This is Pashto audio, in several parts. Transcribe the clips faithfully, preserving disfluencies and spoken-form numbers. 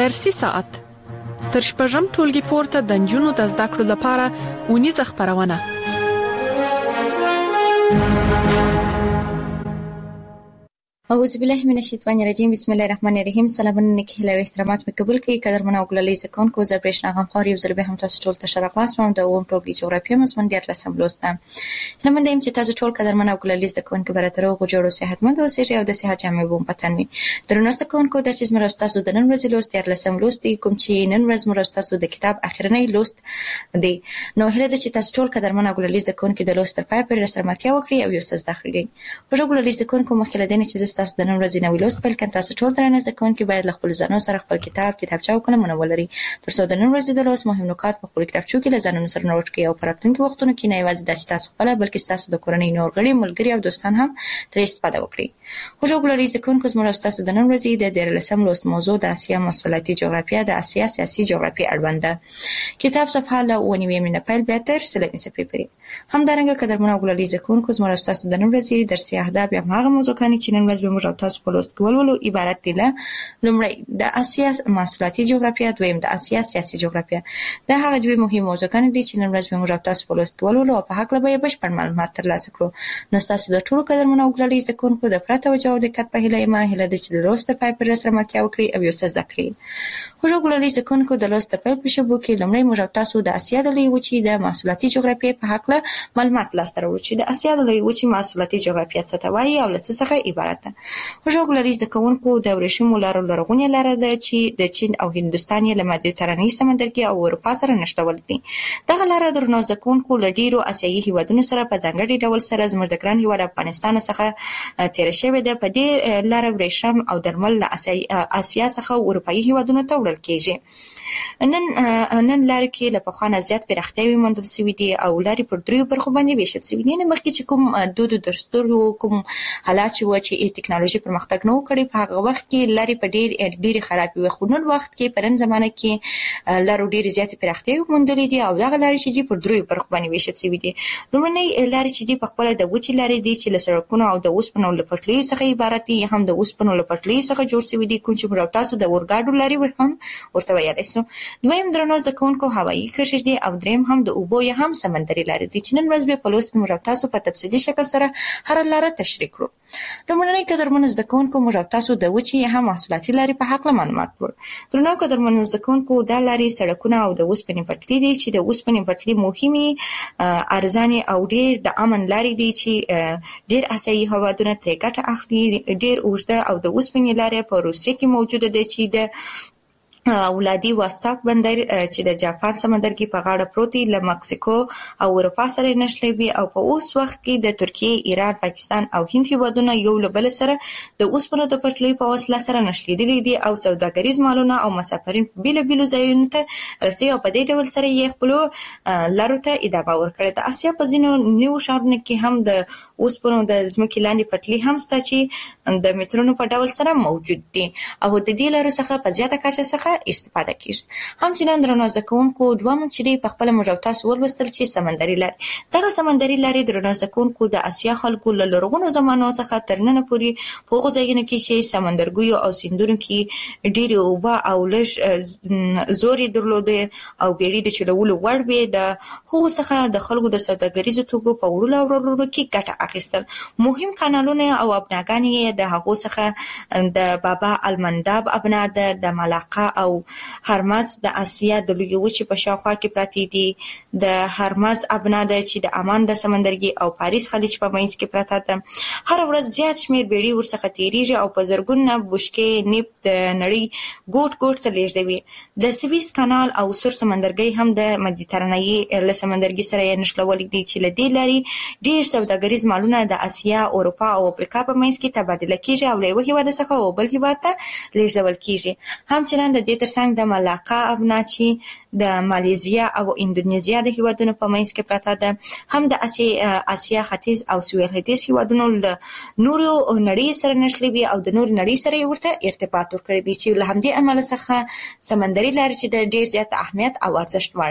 درسي ساعت تر شپږم ټولګي پورته د نجونو د زده کړو لپاره ونیزه خپرونه. اعوذ بالله من الشیطان الرجیم. بسم الله الرحمن الرحیم. سلامونه نیکی له احترامات مې قبول کړئ. قدرمن او ګلالي زکون کو زه برېښنا غم خوري یو ځل به هم تاسو ټول ته شرف واسم د اوم ټولګي جغرافیه مضمون ډیر لسم لوستم. لمن دیم چې تاسو ټول قدرمن او ګلالي زکون کې براتر او جوړو صحتمند اوسئ او د صحت جامع بوم پتن وي. درنو زکون کو د چې زموږ تاسو د نن ورځې لوست ډیر لسم لوست کوم چې نن ورځ موږ تاسو د کتاب اخرنی لوست دی. نو هله د چې تاسو ټول قدرمن او ګلالي زکون کې د لوست تر پای پورې سره ملتیا وکړي او یو څه زده کړئ. په ګلالي زکون کو مخکې لدنه چې تاسو د نن ورځې لوست پیل کړئ. تاسو ټول درنه زکونکي باید له خپل ځانونو سره خپل کتاب کتابچه او قلم ولرئ ترڅو د نن ورځې د لوست مهم نکات په خپل کتابچو کې له ځانونو سره نوٹ کړئ او په راتلونکي وختونو کې نه یوازې د تاسو خپل بلکې تاسو د کورنۍ نور غړي ملګري او دوستان هم ترې استفاده وکړي. خو ګلالي زکونکو زموږ تاسو د نن ورځې د ډیر لسم لوست موضوع د اسیا مسلطي جغرافیه د اسیا سیاسي جغرافیه اړوند ده. کتاب صفحه له ونیوي منه پیل به تر سلمي صفحې پورې. همدارنګه قدرمن او ګلالي زکونکو زموږ تاسو د نن ورځې درسي اهداف یا هغه موضوع کانی چې نن ورځ به موږ تاسو په لوست کولو عبارت دي له لومړی د اسیا مسلطي جغرافیه، دویم د اسیا سیاسي جغرافیه. دا هغه دوی مهم موضوعونه دي چې نن ورځ به موږ تاسو په لوست کولو او په حق لبه بشپړ معلومات ترلاسه کړو. نو تاسو د ټولو قدرمن او ګلالي زکونکو د پرته توجه او دقت په هیله ما هیله د چې د لوست پای پر سره ملتیا وکړي او یو څه زده کړئ. خو ګلالي زکونکو د لوست په پیل شبو کې لومړی موږ تاسو د اسیا د لوی وچې د مسلطي جغرافیه په حق له معلومات لاسته راوړو چې د اسیا د لوی وچې مسلطي جغرافیه څه ته وایي او له څه څخه عبارت ده. خو ګلالي زکونکو د ورېښمو لارو لرغونې لاره ده چې د چین او هندوستان له مدیترانې سمندرګي او اروپا سره نښلول دي. دغه لاره د روناز زکونکو له ډیرو اسیایي هیوادونو سره په ځانګړي ډول سره زموږ د ګران هیواد افغانستان څخه تیر شوې ده. په دې لاره ورېښم او درمل له اسیا څخه اروپایي هیوادونو ته وړل کیږي. نن نن لار کې له پخوانه زیات پراختیاوي موندل شوې دي او لارې پر دریو برخو باندې ویشل شوې دي. نه مخکې چې کوم دود درستورو کوم حالات چې و چې ټکنالوژي پرمختګ نه وکړي په هغه وخت کې لارې په ډېر ډېر خراب وي. خو نن وخت کې په نن زمانه کې لارو ډېر زیات پراختیاوي موندلې دي او دغه لارې چې پر دریو برخو باندې ویشل شوې دي. لومړنۍ لارې چې دي په خپل د وچې لارې دي چې له سړکونو او د اوسپنو له پټلیو څخه عبارت دي. هم د اوسپنو له پټلیو څخه جوړ شوي دي کوم چې موږ تاسو د اورګاډو لارې هم ورته ویلی شو. دویم درنو زکونکو هوایي کرښې دي او دریم هم د اوبو یا هم سمندري لارې دي چې نن ورځ به په لوست کې موږ تاسو په تفصیلي شکل سره هر لاره تشریح کړو. لومړنۍ قدرمن زکونکو موږ تاسو د وچې یا هم محصولاتي لارې په حق معلومات کړو. درنو قدرمن زکونکو دا لارې سړکونه او د اوسپنې پټلۍ دي چې د اوسپنې پټلۍ مهمې ارزاني او ډېر د امن لارې دي چې ډېر اسیایي هیوادونه ترې ګټه اخلي. ډېر اوږده او د اوسپنې لارې په روسیې کې موجوده ده چې د ولادي واستاک بندر چې د جاپان سمندرګي په غاړه پروت دی له مکسیکو او اروپا سره نښلوي او په اوس وخت کې د ترکیه، ایران، پاکستان او هند هیوادونه یو له بل سره د اوسپنو د پټلۍ په وسیله سره نښلېدلي دي او سوداګریز مالونه او مسافرین په بیلو بیلو ځایونو ته رسوي او په دې ډول سره یې خپلو لارو ته ادامه ورکړې ده. اسیا په ځینو نیو ښارونو کې هم د اوسپنو د ځمکې لاندې پټلۍ هم شته چې د مترونو په ډول سره موجود دي او د دې لارو څخه په زیاته کچه څخه استفاده کیږي. همچنان درنو زکونکو دویم چې په خپل موږ تاسو ولوستل چې سمندري لارې. دغه سمندري لارې درنو زکونکو د اسیا خلکو له لرغونو زمانو څخه تر نن پورې په هغو ځایونو کې چې سمندرګیو او سیندونو کې ډېرې اوبه او لږ زور یې درلودې او بیړۍ د چلولو وړ وې د هغو څخه د خلکو د سوداګریزو توکو په وړلو او راوړلو کې ګټه اخیستل. مهم کانالونه او ابناګانې یې د هغو څخه د بابا المنداب ابنا ده، د ملاقه او هرمز د اسیا د لوی وچې په شاوخوا کې پراته دي. د هرمز ابنا ده چې د عمان د سمندرګي او پاریس خلیج په منځ کې پراته ده. هر ورځ زیات شمیر بیړۍ ورڅخه تیریږي او په زرګونه بشکې نفت د نړۍ ګوټ ګوټ ته لیږدوي. د سویس کانال او سور سمندرګي هم د مدیترانې له سمندرګي سره یې نښلولي دي چې له دې لارې ډېر سوداګریز مالونه د اسیا، اروپا او افریقا په منځ کې تبادله کیږي او له یوه هیواد څخه او بل هیواد ته لیږدول کیږي. همچنان د دې ترڅنګ د ملاقه ابنا چې د مالیزیا او اندونیزیا د هیوادونو په منځ کې پراته ده هم د اسیا اسیا ختیځ او سویل ختیځ هیوادونو له نورو نړۍ سره نښلوي او د نور نړۍ سره یې ورته ارتباط ورکړی دی چې له همدې امله څخه سمندري لارې چې د ډېر زیات اهمیت او ارزښت وړ ده.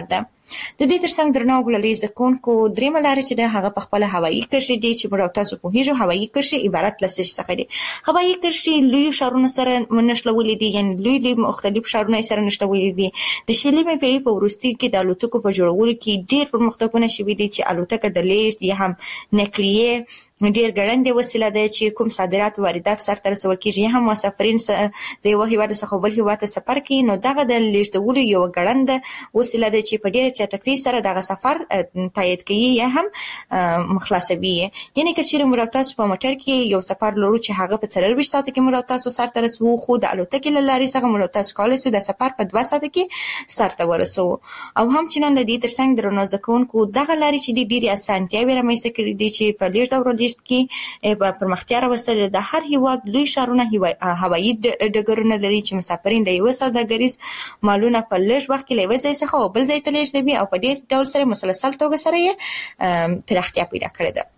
د دې ترڅنګ درنو غوړلې زده کوونکو درېمه لار چې د هغه په خپل هوایي کرښې دي چې موږ تاسو په هیڅ هوایي کرښې عبارت له څه څخه دي. هوایي کرښې لوی ښارونو سره نښلولې دي، یعنی لوی لوی مختلف ښارونه سره نښلولې دي. د شلمې پیړۍ په وروستي کې د الوتکو په جوړولو کې ډېر پرمختګونه شوي دي چې الوتکه د لیږد یا هم نقلیه ډېر ګړندې وسیله ده چې کوم صادرات او واردات سرته رسول کېږي، یا هم مسافرین د یو هیواد څخه بل هیواد ته سفر کوي، نو دغه د لیږدولو یو ګړنده وسیله ده چې په ډېره چټکتۍ سره دغه سفر تایید کوي یا هم خلاصوي. یعنی که چیرې موږ تاسو په موټر کې یو سفر لرو چې هغه په څلرویشت ساعته کې موږ تاسو سرته رسوو، خو د الوتکې له لارې څخه موږ تاسو کولی شو د سفر په دوه ساعته کې سرته ورسوو. او هم چې نن د دې ترڅنګ درنو زده کوونکو دغه لارې چې ډېرې اسانتیاوې رامنځته کړي دي چې په لیږد او کې په پرمختیا راوستل. د هر هیواد لوی ښارونه هوایي ډګرونه لري چې مسافرین د یو سوداګریز مالونه په لږ وخت کې له یو ځای څخه بل ځای ته لیږدوي او په دې ډول سره مسلسل توګه سره یې پراختیا پیدا کړې ده.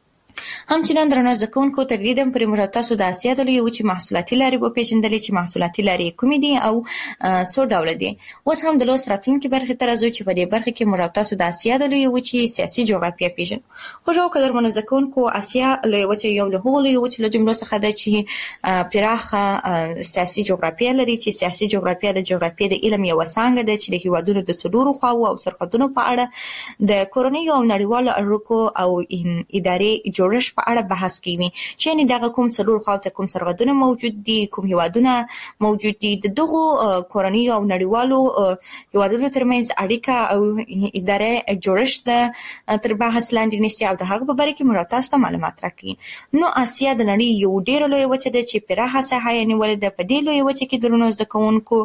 هم چې نن درنو زده کوونکو تر دې دم پورې موږ تاسو د اسیا د لویې وچې محصولاتي لارې وپېژندلې چې محصولاتي لارې کومې دي او څو ډوله دي. اوس هم د لوست راتلونکي برخې ته راځو چې په دې برخه کې موږ تاسو د اسیا د لویې وچې سیاسي جغرافیه پېژنو. خو قدرمنو زده کوونکو اسیا لویې وچې یو له هغو لویې وچو له جملو څخه ده چې پراخه سیاسي جغرافیه لري، چې سیاسي جغرافیه د جغرافیې د علم یوه څانګه ده چې د هیوادونو د څلورو خواوو او سرحدونو په اړه د کورنیو او نړیوالو اړیکو او ادارې جوړښت په اړه بحث کوي، چې یعنې دغه کوم څلور خواته کوم سرحدونه موجود دي، کوم هیوادونه موجود دي، د دغو کورنیو او نړیوالو هیوادونو ترمنځ اړیکه او اداره جوړښت تر بحث لاندې نیسي او د هغه په باره کې موږ تاسو ته معلومات راکوي. نو اسیا د نړۍ یو ډېره لویه وچه ده چې پراخه ساحه یې نیولې ده. په دې لویه وچه کې درنو زده کوونکو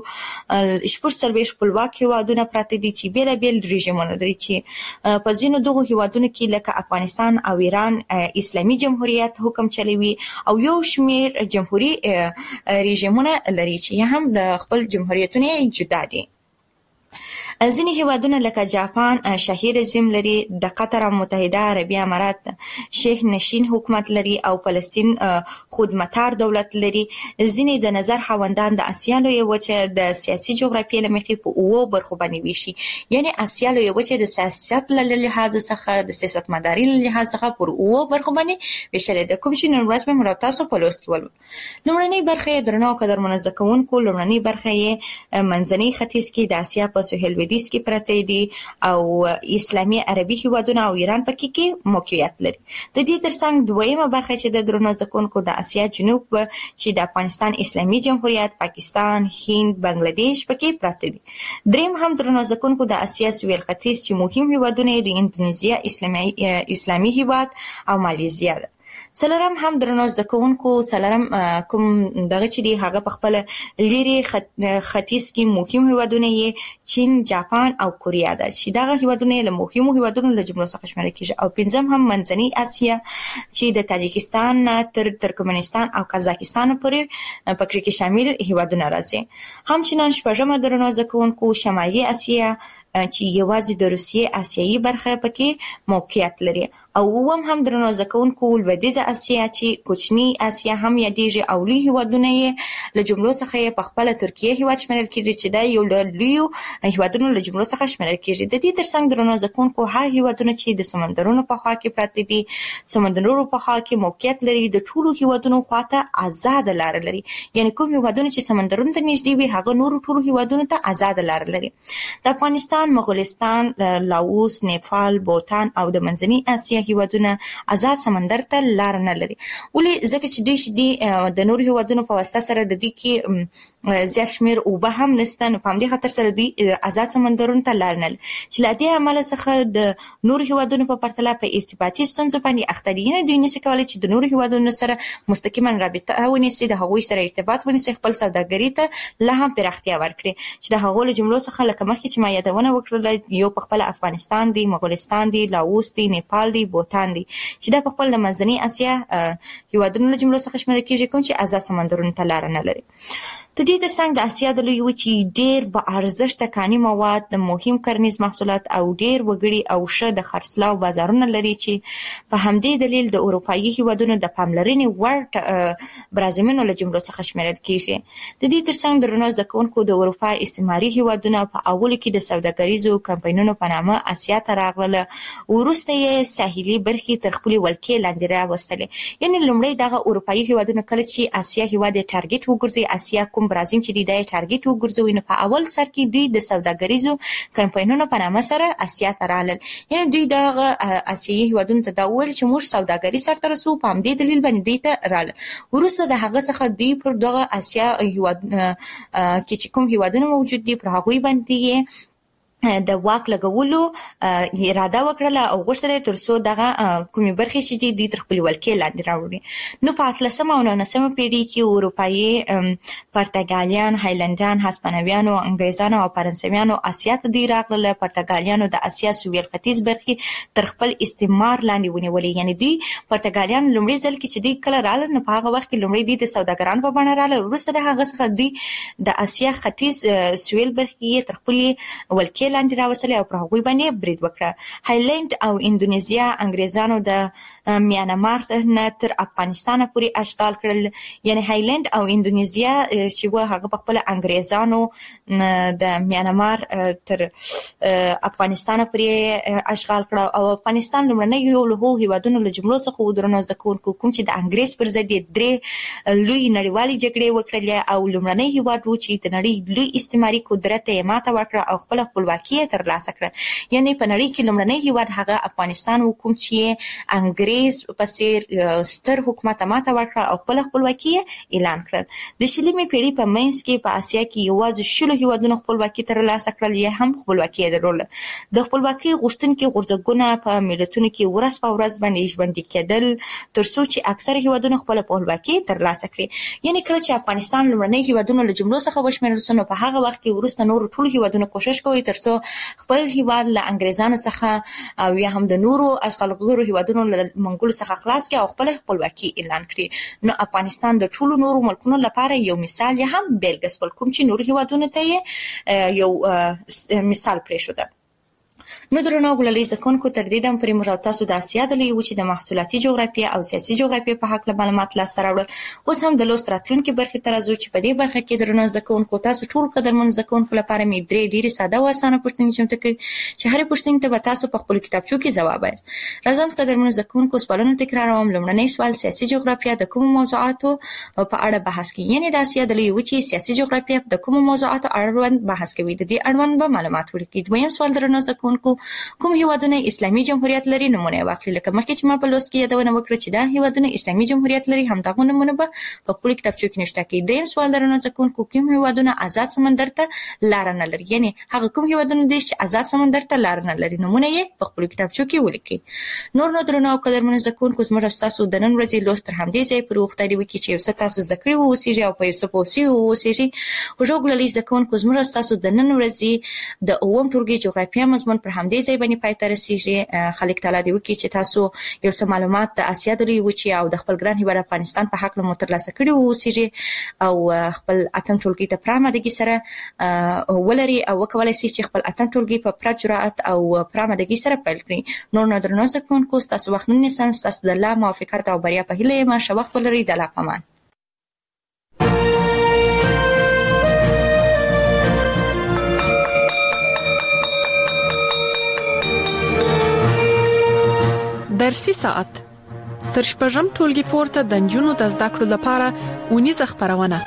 شپږ څلوېښت خپلواک هیوادونه پراته دي چې بېلابېل رژیمونه لري، چې په ځینو دغو هیوادونو کې لکه افغانستان او ایران اسلامي جمهوریت حکم چلوي او یو شمېر جمهوري رژیمونه لري چې هم د خپل جمهوریتونه جدا دي. ځینې هیوادونه لکه جاپان شاهي رژیم لري، د قطر او متحده عربي امارات شیخ نشین حکومت لري او فلسطین خودمختار دولت لري. ځینې د نظر خاوندان د اسیا لویه وچه د سیاسي جغرافیې له مخې په اوو برخو باندې ویشي، یعنی اسیا لویه وچه د سیاست له لحاظ څخه د سیاستمداري له لحاظ څخه پر اوو برخو باندې ویشلې ده، کوم چې نن ورځ به موږ تاسو په لوست کې ولولو. لومړنۍ برخه یې درنو قدرمنو زده کوونکو لومړنۍ برخه یې منځني ختیځ کې د اسیا په سهیل لویدیځ کې پراته دي او اسلامي عربي هیوادونه او ایران پکې کې موقعیت لري. د دې ترڅنګ دویمه برخه چې د درنو زده کوونکو د اسیا جنوب چې د افغانستان اسلامي جمهوریت، پاکستان، هند، بنگلاديش پکې پراته دي. دریم هم درنو زده کوونکو د اسیا سویل ختیځ چې مهم هیوادونه د اندونیزیا اسلامي اسلامي هیواد او مالیزیا ده. څلورم هم درنو زده کوونکو څلورم کوم دغه چې دی هغه په خپل لیري ختیځ کې مهم هیوادونه یې چین، جاپان او کوریا ده، چې دغه هیوادونه له مهمو هیوادونو له جملو څخه شمیرل کېږي. او پنځم هم منځنۍ اسیا چې د تاجکستان تر ترکمنستان او قزاقستان پورې پکې کې شامل هیوادونه راځي. هم چې نن شپږمه درنو زده کوونکو شمالي اسیا چې یوازې د روسیې آسیایي برخه پکې موقعیت لري. او اوم هم درنو زده کوونکو لویدیځه اسیا چې کوچني اسیا هم یادېږي او لوی هیوادونه یې له جملو څخه یې په خپله ترکیه هیواد شمیرل کېږي چې دا یو له لویو هیوادونو له جملو څخه شمیرل کېږي. د دې ترڅنګ درنو زده کوونکو هغه هیوادونه چې د سمندرونو په خوا کې پراته دي، سمندرونو په خوا کې موقعیت لري، د ټولو هیوادونو خواته آزاده لاره لري، یعنی کوم هیوادونه چې سمندرونو ته نږدې وي هغه نورو ټولو هیوادونو ته آزاده لاره لري. د افغانستان، مغولستان، لاوس، نیپال، بوتان او د منځنۍ اسیا هیوادونه آزاد سمندر ته لار نه لري. ولې؟ ځکه چې دوی چې دي د نورو هیوادونو په واسطه سره د دوی کې زیات شمېر اوبه هم نشته، نو په همدې خاطر سره دوی آزاد سمندرونو ته لار نه لري، چې له دې امله څخه د نورو هیوادونو په پرتله په ارتباطي ستونزو باندې اخته دي. یعنې دوی نشي کولی چې د نورو هیوادونو سره مستقیما رابطه ونیسي، د هغوی سره ارتباط ونیسي، خپل سوداګري ته لا هم پراختیا ورکړي، چې د هغو له جملو څخه لکه مخکې چې ما یادونه وکړله یو په خپل افغانستان دی، مغولستان دی، لاوس دی، نیپال دی، بوتان دی، چې دا په خپل د منځنۍ اسیا هیوادونو له جملو څخه شمیرل کېږي کوم چې آزاد سمندرونو ته لاره نه لري. د دې ترڅنګ د اسیا د لویې وچې ډېر با ارزښته کاني مواد، د مهم کرنیز محصولات او ډېر وګړي او ښه د خرڅلاو بازارونه لري چې په همدې دلیل د اروپایي هیوادونو د پاملرنې وړ برازمینو له جملو څخه شمیرل کیږي. د دې ترڅنګ درنو زده کوونکو د اروپا استعماري هیوادونه په اول کې د سوداګریزو کمپاینونو په نامه اسیا ته راغله، وروسته یې ساحلي برخې تر خپلې ولکې لاندې راوستلې. یعنې لومړی دغه اروپایي هیوادونه کله چې اسیا هیواد یې ټارګټ وګرځي، اسیا کوم برازیم چې دی د ټارګټ وګرځوي، نو په اول سر کې دوی د سوداګریزو کمپاینونو په نامه سره اسیا ته رالل. یعنې دوی دغه اسیایي هیوادونو ته دا وویل چې موږ سوداګري سرته رسوو، په همدې دلیل باندې دوی ته رالل. وروسته د هغه څخه دوی پر دغه اسیا هیواد کې چې کوم هیوادونه موجود دي پر هغوی باندې د واک لګولو اراده وکړه او غوښتل تر څو دغه کومې برخې چې دي دوی تر خپلې ولکې لاندې راوړي. نو په اتلسمه او نولسمه پیړۍ کې اروپایي پرتګالیان، هایلنډیان، هسپانویانو، انګریزانو او فرانسویانو اسیا ته دوی راغلل. پرتګالیانو د اسیا سویل ختیځ برخې تر خپل استعمار لاندې ونیولې. یعنې دوی پرتګالیان لومړي ځل کې چې دوی کله رالل، نو په هغه وخت کې لومړی دوی د سوداګرانو په بڼه رالل، وروسته د هغه څخه دوی د اسیا ختیځ سویل برخې تر خپلې ولکې لاندې راوستلې او پر هغوی باندې برید وکړه. هایلند او اندونیزیا انګریزانو د میانمار نه تر افغانستان پورې اشغال کړل. یعنی هایلند او اندونیزیا چې و هغه په خپل انګریزانو د میانمار تر افغانستان پورې اشغال کړ او افغانستان لومړنی یو له هیوادونو له جملو څخه و درنو زده کوونکو کوم چې د انګریز پر ضد درې لوی نړیوالې جګړې وکړلې او لومړنی هیواد و چې د نړۍ لوی استعماري قدرت یې ماته ورکړه او خپل خپلواکي تر لاسه کړه. یعنی په نړۍ کې لومړنی هیواد هغه افغانستان و کوم چې انګریز په څیر ستر حکومت ماته ورکړه او خپل خپلواکي اعلان کړل. د شلمې پیړۍ په منځ کې په اسیا کې یوازې شلو هیوادونو خپلواکي تر لاسه کړل یا هم خپلواکي درلوده. د خپلواکي غوښتونکي غورځنګونه په ملتونو کې ورځ په ورځ باندې ژوندي کېدل تر څو چې اکثر هیوادونو خپل خپلواکي تر لاسه کړي. یعنی کله چې افغانستان لومړنی هیوادونو له جملو څخه وشمیرل شو، نو په هغه وخت کې وروسته نور ټول هیوادونو کوشش کوي تر څو خپل هیواد له انګریزانو څخه او یا هم د نورو اشغالګرو هیوادونو له منګولو څخه خلاص کړي او خپل خپلواکي اعلان کړي. نو افغانستان د ټولو نورو ملکونو لپاره یو مثال یا هم بیلګه شول، کوم چې نور هیوادونو ته یو مثال پرېښوده. نو درنو ګلالي زده کوونکو تر دې دم پورې موږ تاسو د اسیا د لویې وچې د محصولاتي جغرافیه او سیاسي جغرافیه په هکله معلومات لاسته راوړل. اوس هم د لوست راتلونکي برخې ته راځو چې په دې برخه کې درنو زده کوونکو تاسو ټول قدرمن زده کوونکو لپاره مې درې ډېرې ساده او اسانه پوښتنې چمتو کړي چې هرې پوښتنې ته به تاسو په خپلو کتابچو کې ځواب وایاست. راځم قدرمن زده کوونکو سوالونه تکراروم. لومړنی سوال سیاسي جغرافیه د کومو موضوعاتو په اړه بحث کوي؟ یعنې د اسیا د لویې وچې سیاسي جغرافیه د کومو موضوعاتو اړوند بحث کوي؟ د دې اړوند به معلومات ولیکئ. دویم سوال درنو زده کوونکو کوم هیوادونه اسلامي جمهوریت لري؟ نمونه واخلئ. لکه مخکې چې ما په لوست کې یادونه وکړه چې دا هیوادونه اسلامي جمهوریت لري، همدغه نمونه به په خپلو کتابچو کې نشته کړئ. دریم سوال درنو زده کوونکو کوم هیوادونه آزاد سمندر ته لاره نه لري؟ یعنې هغه کوم هیوادونه دي چې آزاد سمندر ته لاره نه لري؟ نمونه یې په خپلو کتابچو کې ولیکئ. نور نو درنو او قدرمنو زده کوونکو زموږ ستاسو د نن ورځې لوست تر همدې ځایه پورې وختاري وکړي چې یو څه تاسو زده کړي واوسیږي او په یو څه پوه سوي واوسیږي. خوږو ګلالي زده کوونکو زموږ ستاسو د نن ورځې د اووم ټولګي جغرافیه مضمون پر همدې ځای باندې پای ته رسیږي. خالق تعالی دې وکړي چې تاسو یو څه معلومات د اسیا د لویې وچې او د خپل ګران هیواد افغانستان په هکله مو ترلاسه کړي واوسیږي او خپل اتم ټولګي ته پوره آمادګي سره ولري او وکولی شي چې خپل اتم ټولګي په پوره جرأت او پوره آمادګي سره پیل کړي. نور نو درنو زده کوونکو ستاسو وخت نه نیسم، ستاسو د الله موافقت او بریا په هیله یم. ښه وخت ولرئ. د الله په امان. درسي ساعت تر شپږم ټولګي پورته د نجونو د زده کړو لپاره اونیزه خپرونه.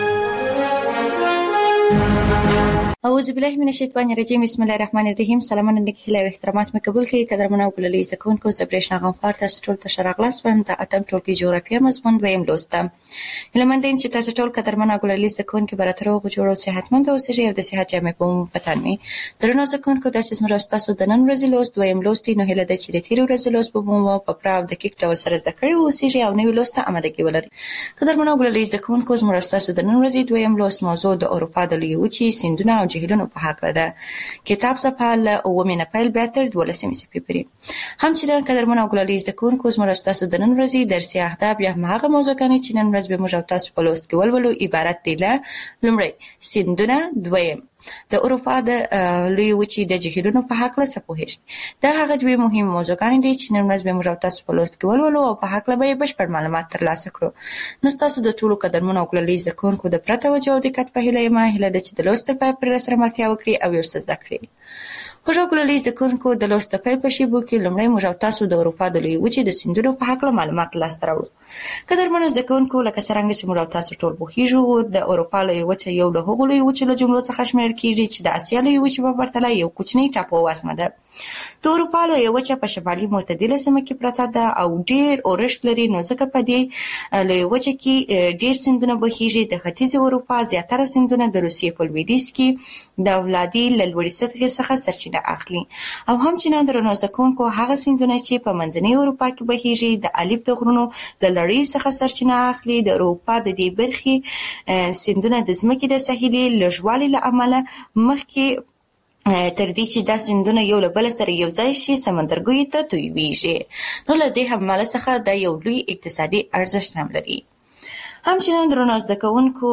اعوذ بالله من الشیطان الرجیم. بسم الله الرحمن الرحیم. سلامونه نیکه او احترامات مې قبول کړئ. قدرمنو ګلالي زده کوونکو زه برېښنا غمخوار تاسو ټول ته ښه راغلاست وایم. د اتم ټولګي جغرافیه مضمون دویم لوست ته هیله مند یم چې تاسو ټول قدرمنو ګلالي زده کوونکي به راته روغ جوړ او صحتمند اوسئ او د صحت جامې په مو په تن وي. درنو زده کوونکو داسې زموږ ستاسو د نن ورځې لوست دویم لوست نو هیله ده چې د تېرې ورځې لوست به مو په پوره او دقیق ډول سره زده کړي واوسئ او نوي لوست ته آمادګي ولرئ. قدرمنو ګلالي زده کوونکو زموږ ستاسو د نن ورځې دویم لوست موضوع د اروپا د لویې وچې سیندونه او جهیلونو په حق ده. کتاب صفحه له اوومې نه پیل بیا تر دولسمې صفحې پورې. همچنان قدرمن او ګلالي زده کوونکو زموږ تاسو د نن ورځې درسي اهداف یا هغه موضوعګانې چې نن ورځ به موږ تاسو په لوست کې ولولو عبارت دي له لومړی سیندونه، دویم د اروپا د لوی وچې د جهیلونو په حق له څه پوهیږئ. دا هغه دوی مهم موضوعګانې دي چې نن ورځ به موږ تاسو په لوست کې ولولو او په حق له به بشپړ معلومات ترلاسه کړو. نو تاسو د ټولو قدرمن او ګلالي زده کوونکو د پرته توجه او دقت په هیله یم هیله ده چې د لوست تر پای پورې سره ملتیا وکړي او یو څه زده کړئ. خوږو ګلالي زده کوونکو د لوست د پیل په شیبو کې لومړی موږ تاسو د اروپا د لوی وچې د سیندونو په حق له معلومات لاسته راوړو. قدرمن زده کوونکو لکه څرنګه چې موږ تاسو ټول پوهیږو د اروپا لوی وچې یو له هغو لوی وچو له جملو څخه شمیرل کیږي چې د اسیا لوی وچې په پرتله یو کوچنی ټاپو واسمه ده. د اروپا لوی وچه په شمالي معتدله سیمه کې پرته ده او ډیر اورښت لري، نو ځکه په دې لوی وچه کې ډیر سیندونه بهیږي. د ختیځ اروپا زیاتره سیندونه د روسیې په لویدیځ کې د ولادي له لوړې سطحې څخه سرچینه اخلي او همچنان درنو زده کوونکو هغه سیندونه چې په منځنۍ اروپا کې بهیږي د الپ د غرونو د لړۍ څخه سرچینه اخلي. د اروپا د دې برخې سیندونه د ځمکې د ساحلي لږوالي له امله مخکې تر دې چې دا سیندونه یو له بل سره یو ځای شي سمندرګیو ته تویږي. نو له دې حواله څخه دا یو لوی اقتصادي ارزښت هم لري. همچنان درنو زده کوونکو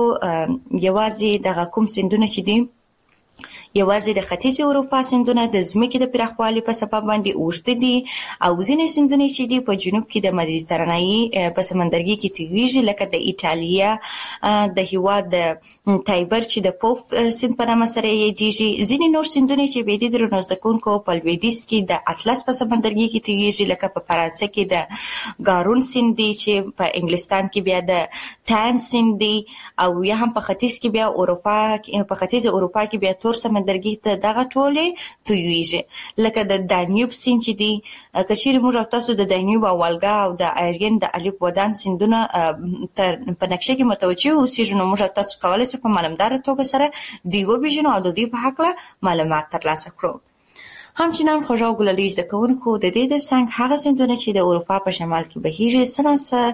یوازې دغه کوم سیندونه چې دي یوازې د ختیځ اروپا سیندونه د ځمکې د پراخوالي په سبب باندې اوږده دي او ځینې سیندونه چې دي په جنوب کې د مدیترانې په سمندرګي کې تویږي لکه د ایټالیا د هیواد د تایبر چې د پوف سیند په نامه سره یادیږي. ځینې نور سیندونه چې به دي درنو زده کوونکو په لویدیځ کې د اطلس په سمندرګي کې تویږي لکه په فرانسه کې د ګارون سیند دی چې په انګلستان کې بیا د ټایم سیند دی او یا هم په ختیځ کې بیا اروپا په ختیځ اروپا کې بیا تور سمندرګي ته دغه ټولې تویږي لکه د دانیوب سیند چې دی. که چیرې موږ تاسو د دانیوب او والګا او د آیرین د الپ ودان سیندونه په نقشه کې متوجه اوسئ نو موږ تاسو کولی شئ په معلومدار توګه سره دوی وپېژنو او د دوی په هکله معلومات ترلاسه کړو. همچنان خوږو ګلالي زده کوونکو د دې ترڅنګ هغه سیندونه چې د اروپا په شمال کې بهیږي څه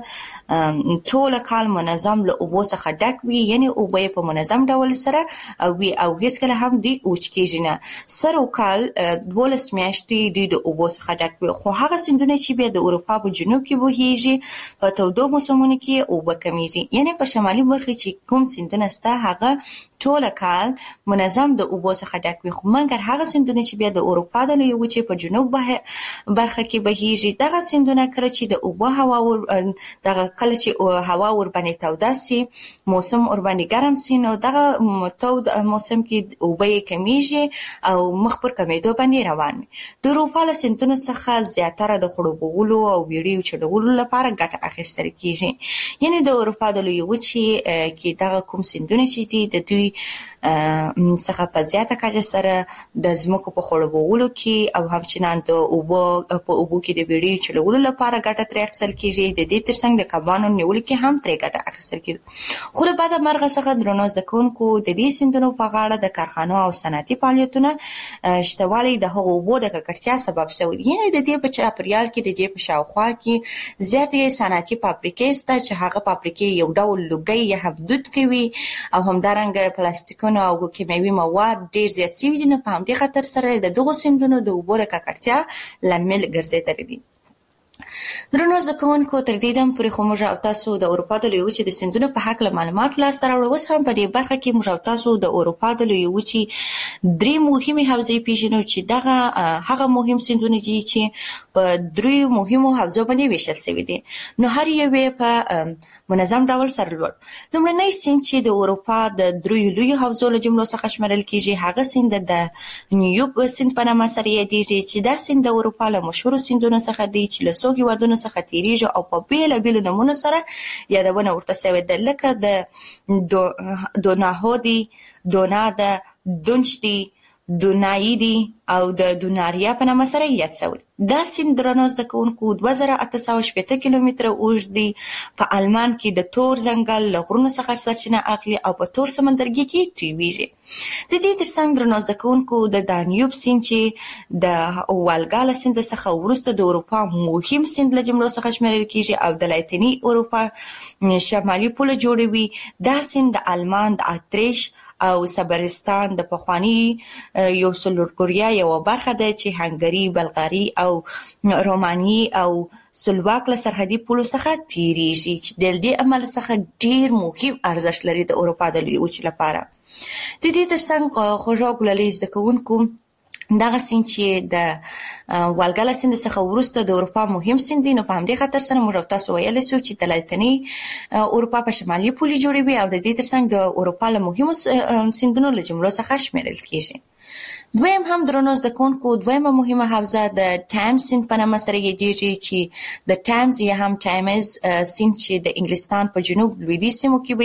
نه ټوله کال منظم له اوبو څخه ډک وي، یعنې اوبه یې په منظم ډول سره وي او هیڅکله هم دوی وچ کیږي نه. سر او کال دولس میاشتې دوی د اوبو څخه ډک وي. خو هغه سیندونه چې بیا د اروپا په جنوب کې بهیږي په تودو موسمونو کې اوبه کمیږي، یعنې په شمالي برخه چې کوم سیندونه شته هغه ټوله کال منظم د اوبو څخه ډک وي. خو مګر هغه سیندونه چې بیا د اروپا د لوی وچې په جنوب برخه کې بهیږي دغه سیندونه کله چې د اوبو هوا ور دغه کله چې هوا ور باندې توده سي موسم ور باندې ګرم سي نو دغه تود موسم کې اوبه کمیږي او مخ پر کمیدو باندې روان وي. د اروپا له سیندونو څخه زیاتره د خړوبولو او ویډیو چلولو لپاره ګټه اخیستل کیږي. یعنې د اروپا د لوی وچې کې دغه کوم سیندونه چې دي د دوی څخه په زیاته کچه سره د ځمکو په خړوبولو کې او همچنان د اوبو په اوبو کې د ویډیو چلولو لپاره ګټه ترې اخیستل کیږي. د دې ترڅنګ د کبانو نیولو کې هم ترې ګټه اخیستل کیږي. خو له بعده مرغه څخه درنو زده کوونکو د دې سیندونو په غاړه د کارخانو او صنعتي فعالیتونه شتوالی د هغو اوبو د ککړتیا سبب شوی. یعنې د دې په چاپیریال کې د دې په شاوخوا کې زیاتې صنعتي فابریکې شته چې هغه فابریکې یو ډول لوګي یا هم دود کوي او همدارنګه پلاستیکونه او کیمیاوي مواد ډیر زیات شوي دي. نو په همدې خاطر سره د دغو سیندونو د اوبو د ککړتیا لامل ګرځېدلی دي. درنو زده کوونکو تر دې دم پورې خو موږ او تاسو د اروپا د لوی وچې د سیندونو په هکله معلومات لاسته راوړو. اوس هم په دې برخه کې موږ او تاسو د اروپا د لوی وچې درې مهمې حوزې پیژنو چې دغه هغه مهم سیندونه دي چې په دریو مهمو حوزو باندې ویشل شوي دي. نو هر یو یې په منظم ډول سره لوړ. لومړنی سیند چې د اروپا د دریو لویو حوزو له جملو څخه شمېرل کیږي هغه سیند د نیوب سیند په نامه سره یادیږي چې دا سیند د اروپا له مشهورو سیندونو څخه دی چې له څو هیوادونو څخه تیریږي او په بیلابیلو نومونو سره یادونه ورته شوې ده لکه د دوناهو دی، دونا ده، دونچ دی، دونایی دی او د دوناریا په نامه سره یاد شوی. دا سیند درنو زده کوونکو دوه زره اته سوه شپېته کیلومتره اوږد دی. په آلمان کې د تور ځنګل له غرونو څخه سرچینه اخلي او په تور سمندرګي کې تویږي. د دې ترڅنګ درنو زده کوونکو د دانیوب سیند چې د والګا له سیند څخه وروسته د اروپا مهم سیند له جملو څخه شمېرل کیږي او د لاتیني اروپا شمالي پوله جوړوي. دا سیند د آلمان د اتریش او صبرستان د پخوانی یو سلورګوریا یو برخه ده چې هنګری، بلغاري او روماني او سلواک له سرحدي پولو څخه تیریږي چې د دې عمل څخه ډیر مهم ارزښت لري د اروپا د لویې وچې لپاره. د دې ترڅنګ خوږه ګلالۍ زده کوونکو دغه سیند چې د والګله سیند څخه وروسته د اروپا مهم سیند دی، نو په همدې خاطر سره موږ تاسو ویلی سو چې د لاتینی اروپا په شمالي پولې جوړوي او د دې ترڅنګ د اروپا له مهمو سیندونو له جملو څخه شمیرل کیږي. دویم هم درنو زده کوونکو دویمه مهمه حوزه د ټایمز سیند په نامه سره یادېږي چې د ټایمز یا هم ټایمز سیند چې د انګلستان په جنوب لویدیځ سیمو کې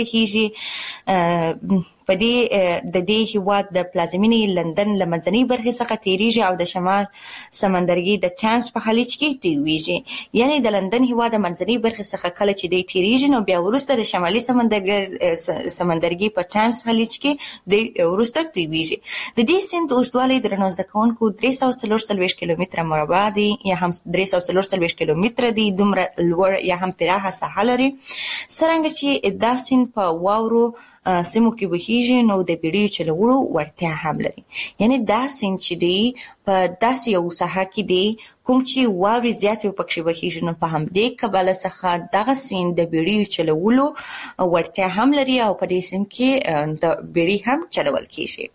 بهیږي. په دې د دې هیواد د پلازمینې لندن له منځنۍ برخې څخه تیریږي او د شمال سمندرګي د ټایمز په خلیج کې تیریږي. یعنی د لندن هیواد د منځنۍ برخې څخه کله چې دی تیریږي نو بیا وروسته د شمالي سمندرګي سمندرګي په ټایمز خلیج کې د وروسته تیریږي. د دې سیند اوږدوالی درنو زده کوونکو درې سوه څلور څلوېښت کیلومتره مربع دی یا هم درې سوه څلور څلوېښت کیلومتره دی. دومره لوړ یا هم پراخه ساحه لري. څرنګه چې دا سیند په واورو سیمو کې بهیږي نو د بیړیو چلولو وړتیا هم لري. یعنی دا سیند چې دی په داسې یو ساحه کې دی کوم چې واورې زیاتې پکښې بهیږي نو په همدې کبله څخه دغه سیند د بیړیو چلولو وړتیا هم لري او په دې سیند کې د بیړۍ هم چلول کیږي.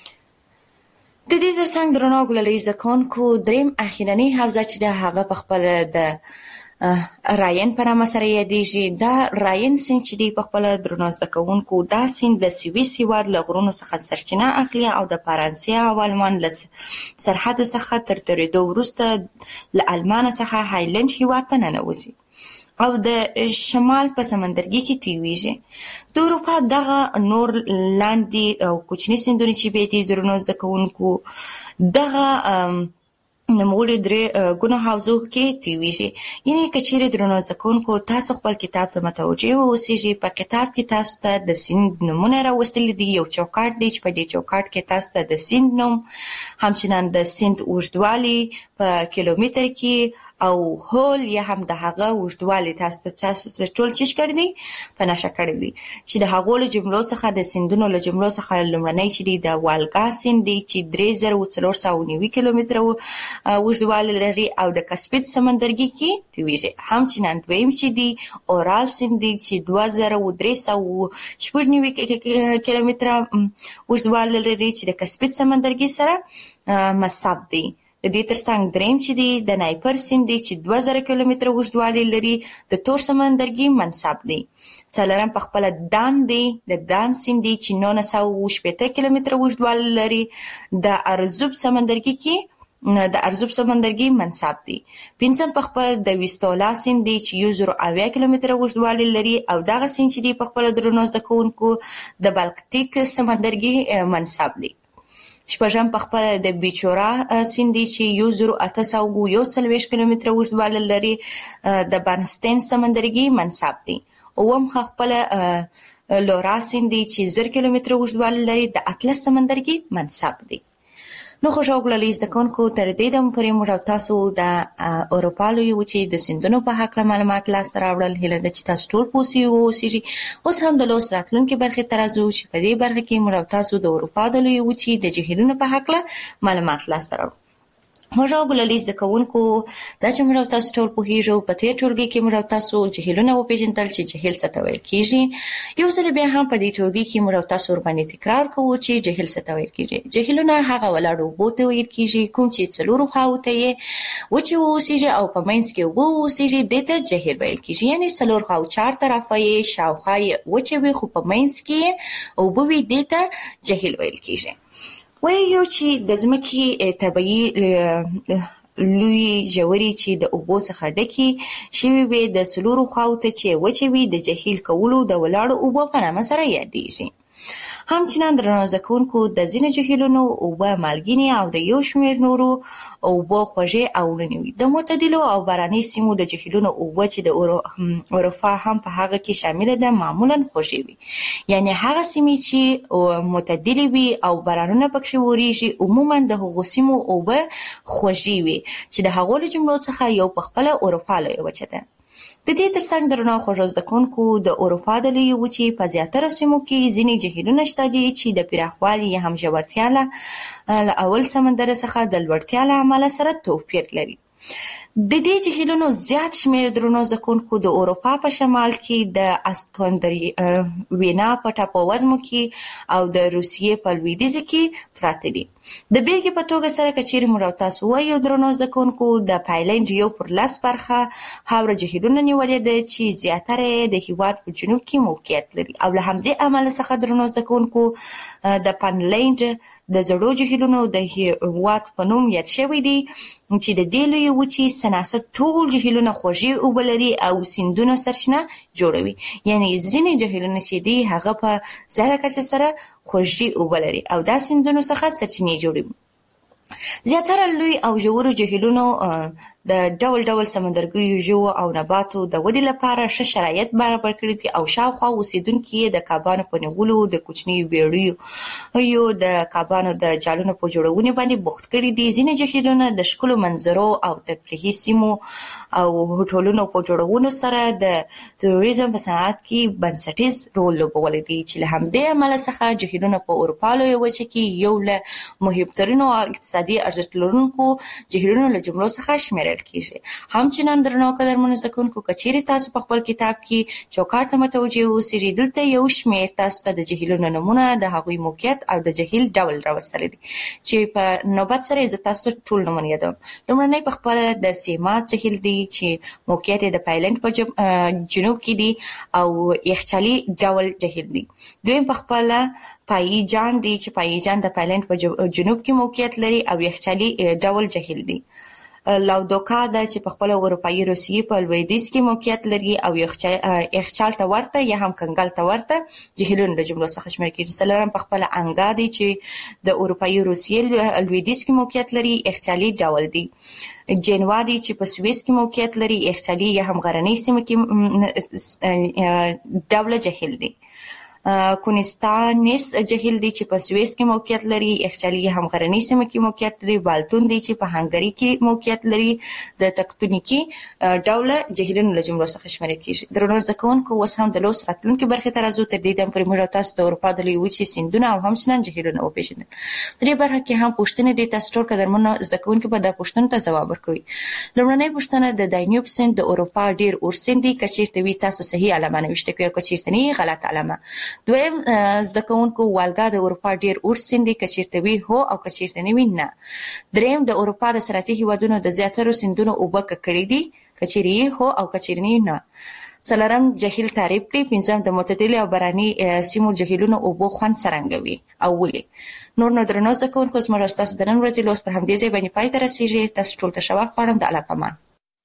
د دې ترڅنګ درنو ګلالۍ زده کوونکو دریم اخیرنۍ حوزه چې ده هغه په خپله د راین په نامه سره یادېږي. دا راین سیند چې دی په خپله درنو زده کوونکو دا سیند د سویس هیواد له غرونو څخه سرچینه اخلي او د فرانسې او آلمان له سرحد څخه تر تېرېدو وروسته له آلمان څخه هایلند هیواد ته ننوځي او د شمال په سمندرګي کې تیریږي. د اروپا دغه نور لاندې او کوچني سیندونه چې بیا دي درنو زده کوونکو دغه نوموړي درې ګونو حوزو کې تیریږي. یعنې که چیرې درنو زده کوونکو تاسو خپل کتاب ته متوجه واوسیږئ په کتاب کې تاسو ته د سیند نومونه راوستلي دي. یو چوکاټ دی چې په دې چوکاټ کې تاسو ته د سیند نوم همچنان د سیند اوږدوالی په کیلومتر کې او هول یا هم د هغه اوږدوالی تاسو ته تاسو ته ټول چیش کړی دی په نښه کړی دی چې د هغو له جملو څخه د سیندونو له جملو څخه لومړنی چې دی د والګا سیند دی چې درې زره څلور سوه نوي کیلومتره اوږدوالی لري او د کسپید سمندرګي کې تیریږي. همچنان دویم چې دی اورال سیند دی چې دوه زره درې سوه شپږ نوي کیلومتره اوږدوالی لري چې د کسپید سمندرګي سره مصب دی. د دې ترڅنګ دریم چې دی د نایپر سیند دی چې دوه زره کیلومتره اوږدوالی لري د تور سمندرګي منصب دی. څلورم په خپله دان دی د دان سیند دی چې نولس سوه شپېته کیلومتره اوږدوالی لري د ارزوب سمندرګي کې د ارزوب سمندرګي منصب دی. پنځم په خپل د ویستولا سیند دی چې یو زره اویا کیلومتره اوږدوالی لري او دغه سیند چې دی په خپله درنو زده کوونکو د بالکتیک سمندرګي منصب دی. شپږم په خپله د بیچورا سیند دی چې یو زره اته سوه یو څلوېښت کیلومتره اوږدوالی لري د بارنسټین سمندرګي منصب دی. اووم په خپله لورا سیند دی چې زر کیلومتره اوږدوالی لري د اطلس سمندرګي منصب دی. نو خوږو ګلالۍ زده کوونکو تر دې دمه پورې موږ او تاسو د اروپا لویې وچې د سیندونو په هکله معلومات لاسته راوړل. هیله ده چې تاسو ټول پوه سوي واوسیږئ. اوس هم د لوست راتلونکې برخې ته راځو چې په دې برخه کې موږ او تاسو د اروپا د لویې وچې د جهیلونو په هکله معلومات لاسته راوړو. خوږو ګلالۍ زده کوونکو دا چې موږ او تاسو ټول پوهېږو په تېر ټولګي کې موږ او تاسو جهیلونه وپېژندل چې جهیل څه ته ویل کېږي. یو ځل بیا هم په دې ټولګي کې موږ او تاسو ورباندې تکرار کوو چې جهیل څه ته ویل کېږي. جهیلونه هغه ولاړو اوبو ته ویل کېږي کوم چې څلورو خواوو ته یې وچې واوسېږي او په منځ کې اوبه واوسېږي دې ته جهیل ویل کېږي. یعنې څلور خواو چار طرفه یې شاوخوا یې وچې وي خو په منځ کې اوبه وي دې ته جهیل ویل کېږي. وایو چې د ځمکې طبیعي لوی ژورې چې د اوبو څخه ډکې شوي وي د څلورو خواو ته چې وچې وي د جهیل کولو د ولاړو اوبو په نامه سره یادېږي. همچنان درنو زده کوونکو د ځینو جهیلونو اوبه مالګینې او د یو شمېر نورو اوبه خوږې او وړینې وي. د معتدلو او باراني سیمو د جهیلونو اوبه چې د اروپا هم په هغه کې شامله ده معمولا خوږې وي. یعنې هغه سیمې چې معتدلې وي او بارانونه پکښې وریږي عموما د هغو سیمو اوبه خوږې وي چې د هغو له جملو څخه یو په خپله اروپا لویه وچه ده. د دې ترڅنګ درنو خوږو زده کوونکو د اروپا د لویې وچې په زیاتره سیمو کې ځینې جهیلونه شته دي چې د پراخوالي یا هم ژورتیا له اول سمندر څخه د لوړتیا له امله سره توپیر لري. د دې جهیلونو زیات شمېر درنو زده کوونکو د اروپا په شمال کې د اسکندرینا په ټاپووزمو کې او د روسیې په لویدیځ کې پراته دي. د بیلګې په توګه سره که چیرې موږ او تاسو وایو درنو زده کوونکو د پایلنډ یو پر لس برخه هاوره جهیلونه نیولې ده چې زیاتره یې د هېواد په جنوب کې موقعیت لري او له همدې امله څخه درنو زده کوونکو د فنلنډ د زړو جهیلونو د هېواد په نوم یاد شوی دی چې د دې لویې وچې سناسه ټول جهیلونه خوږې اوبه لري او سیندونو سرچینه جوړوي. یعنې ځینې جهیلونه چې دي هغه په زیاته کچه سره خوږې اوبه لري او دا سیندونو څخه سرچینې جوړوي. زیاتره لوی او ژورو جهیلونو د ډول ډول سمندرګیو ژوو او نباتو د ودې لپاره ښه شرایط برابر کړي دي او شاوخوا اوسېدونکي یې د کبانو په نیولو، د کوچنیو بیړیو د کبانو د جالونو په جوړونې باندې بوخت کړي دي. ځینې جهیلونه د ښکلو منظرو او تفریحي سیمو او هوټلونو په جوړولو سره د توریزم په صنعت کې بنسټیز رول لوبولی دی چې له همدې امله څخه جهیلونه په اروپا لویه وچه کې یو له مهمترینو اقتصادي ارزښت لرونکو جهیلونو له جملو څخه شمیرل کیږي. همچنان درنو قدرمنو زده کوونکو که چیرې تاسو په خپل کتاب کې چوکاټ ته متوجه اوسئ دلته یو شمېر تاسو ته د جهیلونو نومونه، د هغوی موقعیت او د جهیل ډول راوستلی دی چې په نوبت سره زه تاسو ته ټول نومونه یادوم. لومړنی په خپله د سیمات جهیل دی چې موقعیت یې د پایلنډ په جنوب کې دی او یخچالي ډول جهیل دی. دویم په خپله پایی جان دی چې پایی جان د پایلنډ په جنوب کې موقعیت لري او یخچالي ډول جهیل دی. لاودوکا ده چې په خپله اروپایي روسیې په لویدیځ کې موقعیت لري او یخچال ته ورته یا هم کنګل ته ورته جهیلونو له جملو څخه شمېرل کېږي. څلورم په خپله انګا دی چې د اروپایي روسیې لویدیځ کې موقعیت لري، یخچالي ډول دی. جنوا دی چې په سویس کې موقعیت لري، یخچالي یا هم غرنۍ سیمه کې ډوله جهیل دی. کونستانس جهیل دی چې په سویس کې موقعیت لري، یخچالي یا هم غرنۍ سیمه کې موقعیت لري. بالتون دی چې په هنګري کې موقعیت لري، د تکتونیکي ډوله جهیلونو له جملو څخه شمېرل کېږي. درنو زده کوونکو اوس هم د لوست راتلونکي برخې ته راځو. تر دې دم پورې موږ او تاسو د اروپا د لویې وچې سیندونه او همچنان جهیلونه وپېژندل. په دې برخه کې هم پوښتنې دي، تاسو ټول قدرمنو زده کوونکي به دا پوښتنو ته ځواب ورکوي. لومړنۍ پوښتنه د دانیوب سیند د اروپا ډېر اور سیند دی، که چېرته وي تاسو صحیح علامه نوشته کړئ او که چېرته نه غلط علامه. دویم زده کوونکو والګا د اروپا ډېر اور سیند دی، که چېرته وي هو او که چېرته نه وي نه. دریم د اروپا د صنعتي هېوادونو د زیاترو سیندونو اوبه ککړې دي، که چېرې هو او که چېرې نه وي نه. څلورم جهیل تعریف کړئ. پنځم د معتدلې او باراني سیمو جهیلونو اوبو خوند څرنګه وي او ولې. نور نو درنو زده کوونکو زموږ ستاسو د نن ورځې لوست پر همدې ځای باندې پای ته رسېږي. تاسو ټول ته ښه وخت غواړم. د الله په امان.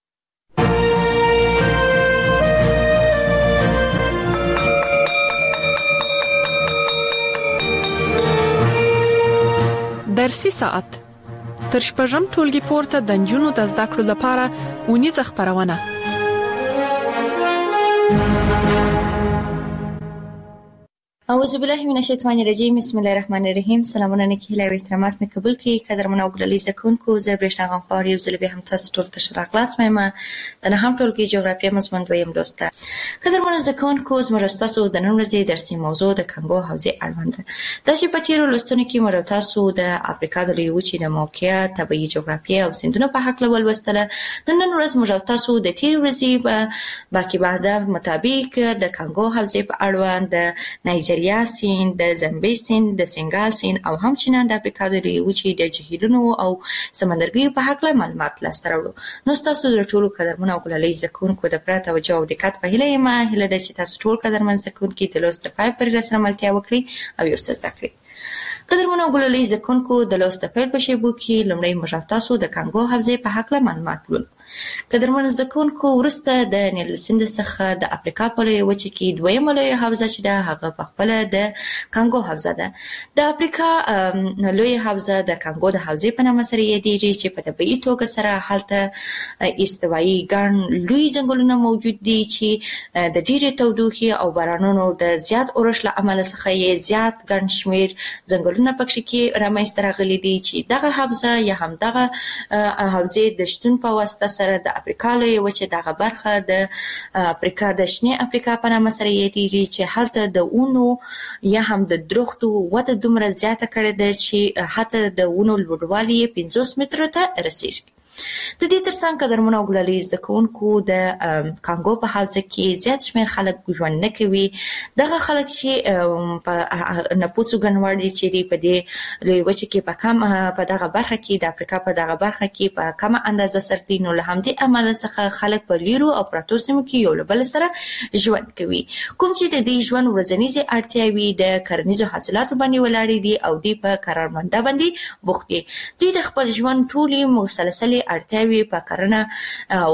درسي ساعت تر شپږم ټولګي پورته د نجونو د زده کړو لپاره اونیزه خپرونه. اعوذ بالله من الشیطان الرجیم. بسم الله الرحمن الرحیم. سلامونه نیکی هیله او احترامات مې قبول کړئ. قدرمنو او ګلالي زده کوونکو، زه برېښنا غمخوار یو ځل بیا هم تاسو ټول ته ښه راغلاست وایم. د نهم ټولګي جغرافیه مضمون دویم لوست ته. قدرمنو زده کوونکو، زموږ ستاسو د نن ورځې درسي موضوع د کانګو حوزې اړوند ده. دا چې په تېرو لوستونو کې موږ تاسو د افریقا د لویې وچې د موقعیت، طبیعي جغرافیه او سیندونو په هکله ولوستله. نن نن ورځ موږ تاسو د تېرې ورځې باقي بعد مطابق د کانګو حوزې په اړوند د نایجیریا سیند، د زمبي سیند، د سنګال سیند او همچنان د افریقا د لویې وچې د جهیلونو او سمندرګیو په هکله معلومات لاسته راوړو. نو ستاسو د ټولو قدرمنو او ګلالۍ زده کوونکو د پوره توجه او دقت په هیله یم. هیله ده چې تاسو ټول قدرمن زده کوونکي د لوست د پای پورې راسره ملتیا وکړئ او یو څه زده کړئ. قدرمنو او ګلالۍ زده کوونکو، د لوست د پیل په شیبو کې لومړی موږ تاسو د کانګو حوزې په هکله معلومات ولولو. قدرمنو زده کوونکو، وروسته د نیل سیند څخه د افریقا په لویه وچه کې دویمه لویه حوزه چې ده هغه په خپله د کانګو حوزه ده. د افریقا لویه حوزه د کانګو د حوزې په نامه سره یادېږي چې په طبیعي توګه سره هلته استوایي ګڼ لوی ځنګلونه موجود دي چې د ډېرې تودوخې او بارانونو د زیات اورښت له امله څخه یې زیات ګڼ شمېر ځنګلونه بدلونونه پکې کې رامنځته راغلي دي چې دغه حوزه یا هم دغه حوزه د شتون په واسطه سره د افریقا لوی وچه دغه برخه د افریقا د شنه افریقا په نامه سره یادېږي چې هلته د اونو یا هم د درختو وده دومره زیاته کړې ده چې حتی د اونو لوړوالی پنځوس مترو ته رسیږي. د دې ترڅنګ قدرمنو او ګلالي زده کوونکو د کانګو په حوزه کې زیات شمېر خلک ژوند نه کوي. دغه خلک چې په نفوسو ګڼوړ دي چې په دې لوی وچه کې په کم په دغه برخه کې د افریقا په دغه برخه کې په کمه اندازه سره دي، نو له همدې امله څخه خلک په لیرو او پراتو سیمو کې یو له بل سره ژوند کوي، کوم چې د دې ژوند ورځنیزې اړتیاوې د کرنیزو حاصلاتو باندې ولاړې دي او دوی په کارمنده باندې بوخت دي. دوی د خپل ژوند ټولې مسلسلې اړتیاوې په کرنه